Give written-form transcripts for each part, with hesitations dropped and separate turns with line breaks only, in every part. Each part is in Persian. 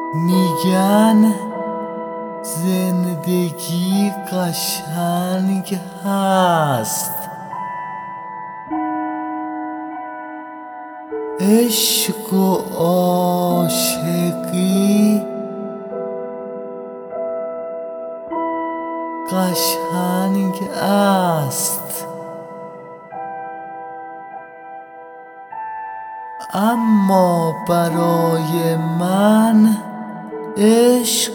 میگن زندگی قشنگ هست، عشق و عاشقی قشنگ است، اما برای من عشق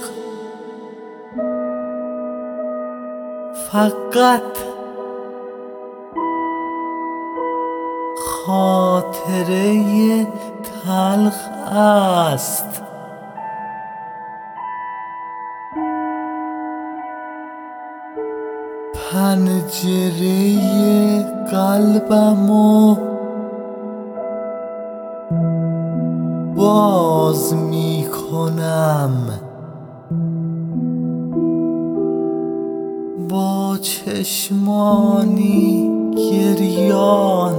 فقط خاطره تلخ است. پنجره قلبمو باز میکنم، با چشمانی گریان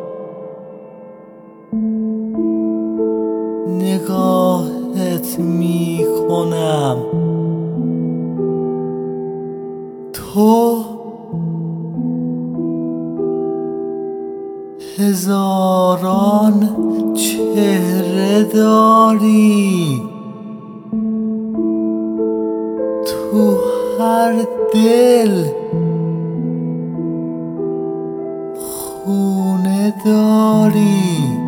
نگاهت میکنم. تو هزاران چهره داری، تو هر دل خونه داری.